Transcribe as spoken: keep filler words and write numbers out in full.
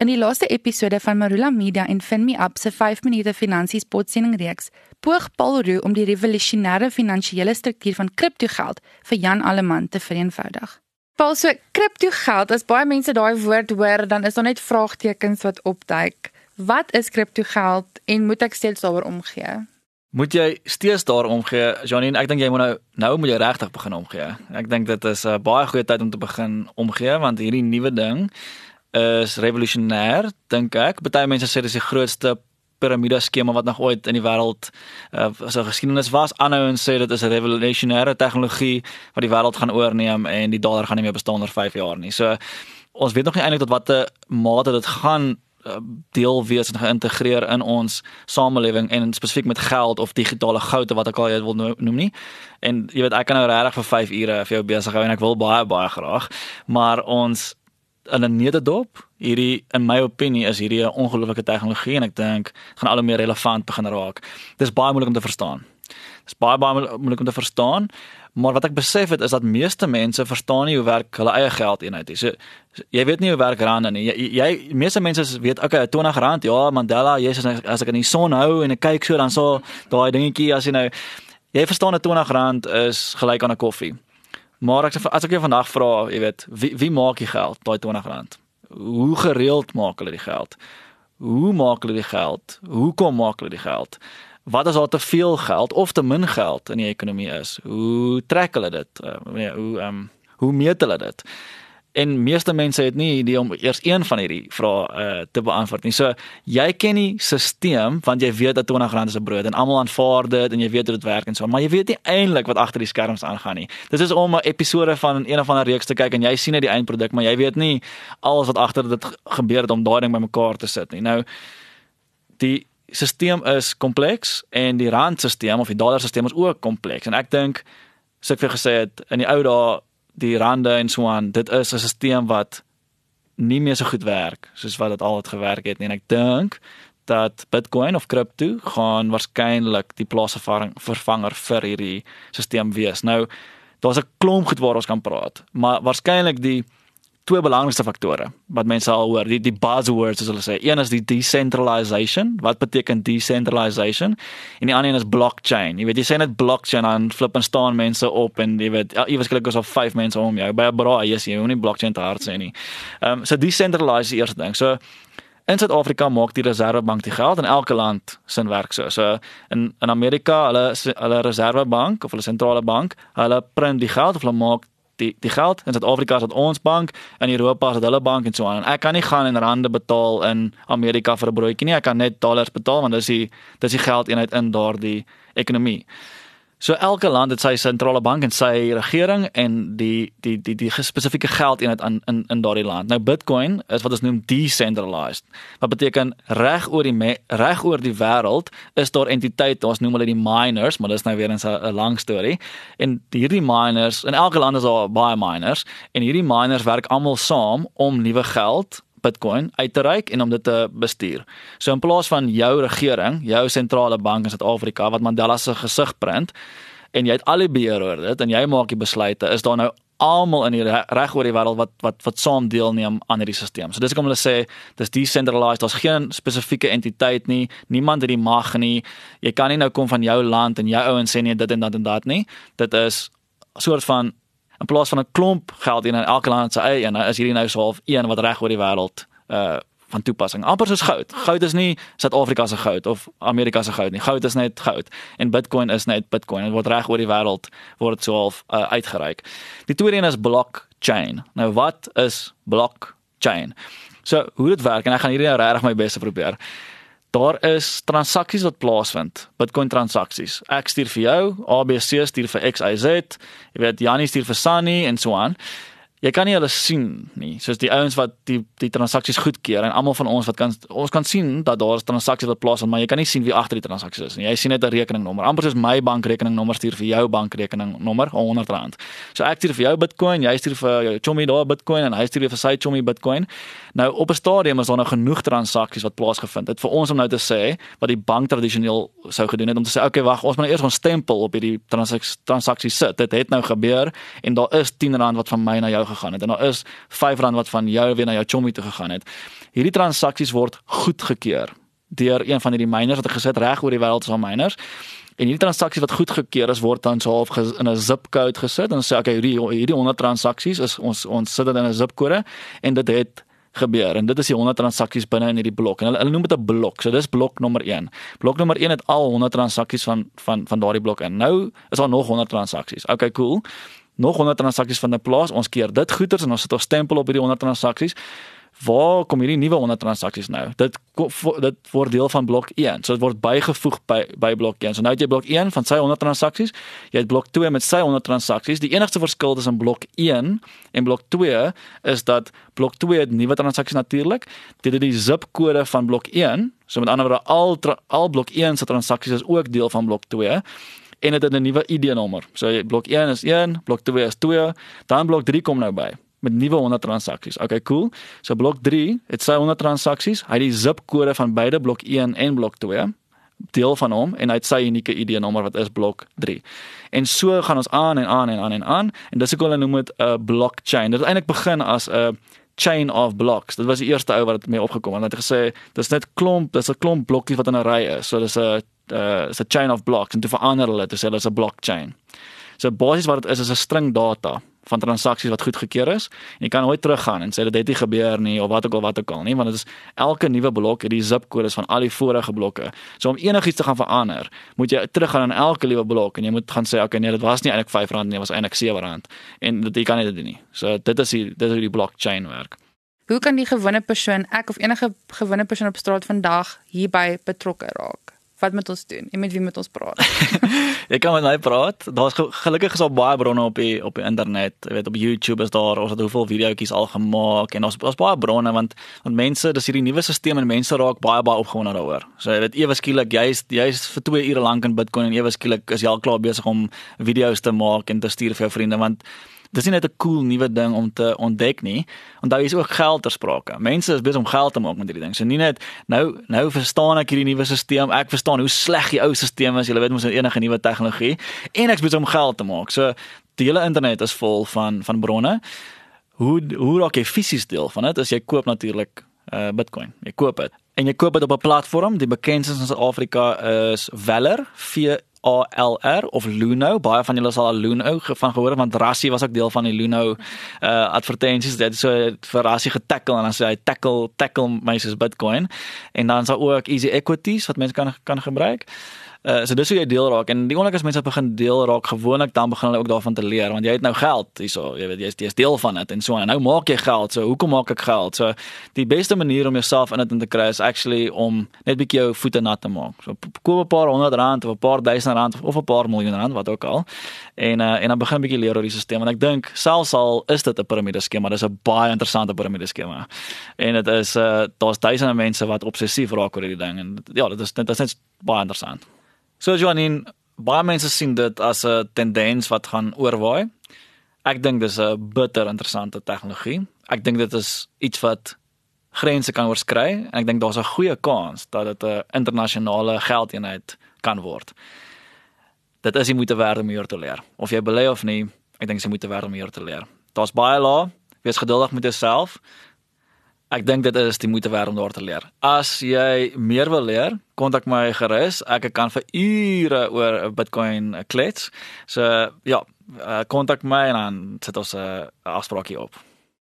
In die laaste episode van Marula Media en FinMeUp se vyf minute finansies potsending reeks, poog Paul Roux om die revolusionêre finansiële struktuur van kryptogeld vir Jan Alleman te vereenvoudig. Paul, so kryptogeld, as baie mense daai woord hoor, dan is daar net vraagtekens wat opduik. Wat is kryptogeld en moet ek steeds daaroor omgee? Moet jy steeds daar omgee, Janine? Ek dink jy moet nou, nou moet jy regtig begin omgee. Ek dink dit is 'n uh, baie goeie tyd om te begin omgee, want hierdie nuwe ding is revolusionêr, dink ek. Party mense sê dis die grootste piramideskema wat nog ooit in die wêreld uh, so geskiedenis was. Anderouens sê dit is 'n revolusionêre tegnologie wat die wêreld gaan oorneem en die dollar gaan nie meer bestaan oor vyf jaar nie. So ons weet nog nie eintlik tot watter mate dit gaan uh, deel wees en geïntegreer in ons samelewing en spesifiek met geld of digitale goud of wat ek al jy wil noem nie. En jy weet ek kan nou regtig vir vyf ure vir jou besig hou en ek wil baie baie graag, maar ons in 'n nederdop, hierdie, in my opinie, is hierdie 'n ongelooflike tegnologie en ek dink, gaan al hoe meer relevant begin raak. Dit is baie moeilik om te verstaan. Dit is baie, baie moeilik om te verstaan, maar wat ek besef het, is dat meeste mense verstaan nie hoe werk hulle eie geldeenheid nie. So, jy weet nie hoe werk rande nie. Jy, jy, meeste mense weet, oké, okay, twintig rand, ja, Mandela, jy sê, as ek in die son hou en ek kyk so, dan so, daai dingetjie, as jy nou, jy verstaan dat twintig rand is gelyk aan 'n koffie. Maar ek, as ek jou vandag vra, jy weet, wie, wie maak die geld, daai twintig rand? Hoe gereeld maak hulle die geld? Hoe maak hulle die geld? Hoekom maak hulle die geld? Wat as daar te veel geld of te min geld in die ekonomie is? Hoe trek hulle dit? Uh, hoe, um, hoe meet hulle dit? En meeste mense het nie idee om eers een van hierdie vrae uh, te beantwoord nie. So, jy ken die stelsel, want jy weet dat twintig rand is 'n brood, en almal aanvaar dit, en jy weet hoe dit werk en so, maar jy weet nie eintlik wat agter die skerms aangaan nie. Dit is om 'n episode van een of ander reeks te kyk, en jy sien net die eindproduk, maar jy weet nie alles wat agter dit gebeur het om daai ding bymekaar te sit nie. Nou, die stelsel is kompleks, en die randstelsel, of die dollarstelsel is ook kompleks, en ek dink, soos ek vir gesê het, in die ou dae, die rande en so aan, dit is 'n stelsel wat nie meer so goed werk, soos wat dit altyd gewerk het nie, en ek dink, dat Bitcoin of crypto gaan waarskynlik die plaasvervanger vir hierdie stelsel wees. Nou, daar's 'n klomp goed waar ons kan praat, maar waarskynlik die twee belangrikste faktore, wat mense al hoor, die, die buzzwords, soos hulle sê. Een is die decentralization. Wat beteken decentralization? En die ander een is blockchain. Jy weet, jy sê net blockchain, dan flip en staan mense op, en jy weet, jy waarskynlik is al vyf mense om jou, by 'n braai, jy sê, jy hoef nie blockchain te hard sê nie. Um, so decentralize die eerste ding. So, in Suid-Afrika maak die Reservebank die geld, en elke land sin werk so. So, in, in Amerika, hulle, hulle Reservebank, of hulle sentrale bank, hulle print die geld, of hulle maak Die, die geld, in Suid-Afrika is dit ons bank, in Europa is dit hulle bank en so aan. En ek kan nie gaan in rande betaal in Amerika vir 'n broodjie nie, ek kan net dollars betaal, want dis die, dis die geldeenheid in daardie ekonomie. So elke land het sy sentrale bank en sy regering en die die die die spesifieke geldeenheid in in in daardie land. Nou Bitcoin is wat ons noem decentralized. Wat beteken reg oor die reg oor die wêreld is daar entiteite, ons noem hulle die miners, maar dis nou weer 'n 'n lang storie. En hierdie miners, in elke land is daar baie miners, en hierdie miners werk almal saam om nuwe geld, Bitcoin, uit te reik en om dit te bestuur. So in plaas van jou regering, jou sentrale bank in Suid-Afrika, wat Mandela se gesig print, en jy het al die beheer oor dit, en jy maak die besluite, is daar nou almal in die reg oor die wêreld wat, wat, wat saam deelneem aan hierdie stelsel. So dis kom hulle sê, dis decentralized, daar's geen spesifieke entiteit nie, niemand het die mag nie, jy kan nie nou kom van jou land, en jou ouens sê nie dit en dat en dat nie, dit is soort van, in plaas van 'n klomp geld in elke land se eie een, is hierdie nou so half een wat reg oor die wêreld uh, van toepassing. Amper soos goud. Goud is nie Suid-Afrika se goud of Amerika se goud nie. Goud is net goud. En Bitcoin is net Bitcoin. Dit word reg oor die wêreld word dit so half uh, uitgereik. Die tweede een is blockchain. Nou wat is blockchain? So hoe dit werk, en ek gaan hierdie nou regtig my bes probeer. Daar is transaksies wat plaasvind, Bitcoin transaksies. Ek stuur vir jou, A B C stuur vir X Y Z, jy weet, Janie stuur vir Sunny en so aan. Jy kan nie hulle sien nie, soos die ouens wat die die transaksies goedkeur, en almal van ons wat kan ons kan sien dat daar is transaksies wat plaasvind, maar jy kan nie sien wie agter die transaksies is nie. Jy sien net 'n rekeningnommer. Amper soos my bankrekeningnommer stuur vir jou bankrekeningnommer, honderd rand. So ek stuur vir jou Bitcoin, jy stuur vir jou chommy daar Bitcoin, en hy stuur vir sy chommy Bitcoin. Nou op 'n stadium is daar nou genoeg transaksies wat plaasgevind het vir ons om nou te sê wat die bank tradisioneel sou gedoen het, om te sê okay, wag, ons moet nou eers ons stempel op hierdie transaksie sit. Dit het nou gebeur, en daar is tien rand wat van my na jou gegaan het en daar is vyf rand wat van jou weer na jou chommy toe gegaan het. Hierdie transaksies word goedgekeur deur een van hierdie miners wat ek gesê het reg oor die wêreld is al miners. En hierdie transaksies wat goedgekeur is word dan so half in 'n zipcode gesit en sê okay, hierdie hierdie honderd transaksies is ons ons sit dit in 'n zipkode en dit het gebeur en dit is die honderd transaksies binne in hierdie blok en hulle, hulle noem dit 'n blok. So dis blok nommer een. Blok nommer een het al honderd transaksies van van van daardie blok in. Nou is daar nog honderd transaksies. Okay, cool. Nog honderd transaksies van 'n plaas. Ons keer dit goeders en ons sit ons stempel op hierdie honderd transaksies. Waar kom hierdie nuwe honderd transaksies nou? Dit dit word deel van blok een. So dit word bygevoeg by by blok een. So nou het jy blok een van sy honderd transaksies, jy het blok twee met sy honderd transaksies. Die enigste verskil tussen blok een en blok twee is dat blok twee het nuwe transaksies natuurlik. Dit het die zipkode van blok een. So met ander woorde al al blok een se transaksies is ook deel van blok twee. En dit het 'n nuwe I D-nommer. So blok een is een, blok twee is twee, dan blok drie kom nou by met nuwe honderd transaksies. Okay, cool. So blok drie het sy honderd transaksies. Hy het die zipkode van beide blok een en blok twee, deel van hom en hy het sy unieke I D-nommer wat is blok drie. En so gaan ons aan en aan en aan en aan en dis ek hulle noem dit 'n uh, blockchain. Dit het eintlik begin as 'n uh, chain of blocks. Dit was die eerste ou wat dit mee opgekom het. Hy het gesê dis net klomp, dis 'n klomp blokkies wat in 'n ry is. So dis 'n uh, is 'n chain of blocks en toe verander hulle te sê dis 'n blockchain. So basies wat dit is is 'n string data van transaksies wat goedgekeur is. En jy kan nooit teruggaan en sê dit het nie gebeur nie of wat ook al wat ook al nie, want dit is elke nuwe blok het die zipkodes van al die vorige blokke. So om enigiets te gaan verander, moet jy teruggaan aan elke nuwe blok en jy moet gaan sê okay, nee, dit was nie eintlik vyf rand nie, dit was eintlik sewe rand. En dit jy kan nie dit doen nie. So dit is die dit is hoe die blockchain werk. Hoe kan die gewone persoon, ek of enige gewone persoon op straat vandag hierby betrokke raak? Wat moet ons doen? En met wie moet ons praat? Jy kan met my praat. Daar's gelukkig is al baie bronne op die op die internet. Jy weet op YouTube is daar, ons het hoeveel videoetjies al gemaak en ons ons baie bronne want want mense, dis hierdie nuwe stelsel en mense raak baie baie opgewonde daaroor. So jy weet ewe skielik jy's jy's vir twee ure lank in Bitcoin en ewe skielik is jy al klaar besig om video's te maak en te stuur vir jou vriende want dis nie net 'n cool nuwe ding om te ontdek nie. Onthou jy is ook geld ter sprake. Mense is besig om geld te maak met hierdie ding. So nie net nou nou verstaan ek hierdie nuwe stelsel. Ek verstaan hoe sleg die ou stelsel is. Jy weet mos enige nuwe tegnologie en ek is besig om geld te maak. So die hele internet is vol van van bronne. Hoe hoe raak jy fisies deel van dit? As jy koop natuurlik uh, Bitcoin. Jy koop dit. En jy koop dit op 'n platform. Die bekendste in Suid-Afrika is Valer, V A L R of Luno. Baie van julle sal al Luno van gehoor het, want Rassie was ook deel van die Luno uh, advertensies. Dit is so vir Rassie getackle en dan sê hy tackle tackle my soos Bitcoin. En dan sal ook Easy Equities wat mense kan kan gebruik. Uh, so dis hoe jy deel raak en die oomblik as mense begin deel raak gewoonlik dan begin hulle ook daarvan te leer want jy het nou geld hierso jy weet jy is, jy is deel van dit en so en nou maak jy geld so hoekom maak ek geld so die beste manier om jouself in dit in te kry is actually om net bietjie jou voete nat te maak so koop 'n paar honderd rand of 'n paar duisend rand of 'n paar miljoen rand wat ook al en uh, en dan begin bietjie leer oor die stelsel want ek dink selfs al is dit 'n piramideskema dis 'n baie interessante piramideskema en dit is uh, daar's duisende mense wat obsessief raak oor hierdie ding en ja dit is dit is net baie interessant. So Joanine, baie mense sien dit as 'n tendens wat gaan oorwaai. Ek dink dis 'n bitter interessante tegnologie. Ek dink dit is iets wat grense kan oorskry en ek dink daar's 'n goeie kans dat dit 'n internasionale geldeenheid kan word. Dit is die moeite werd om hier te leer. Of jy belê of nie, ek dink dis die moeite werd om hier te leer. Daar's baie lae, wees geduldig met jouself. Ek dink dit is die moeite werd om daar te leer. As jy meer wil leer, kontak my gerus. Ek kan vir ure oor Bitcoin klets. So ja, kontak my en dan sit ons 'n afspraakie op.